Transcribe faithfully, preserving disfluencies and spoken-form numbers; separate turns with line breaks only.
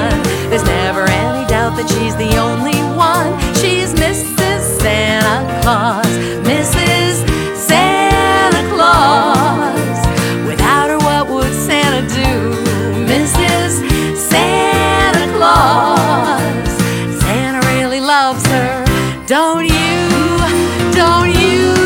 sun. There's never any doubt that she's the only one. She's Missus Santa Claus, Missus Santa Claus. Without her, what would Santa do? Missus Santa Claus. Santa really loves her, don't you? Don't you?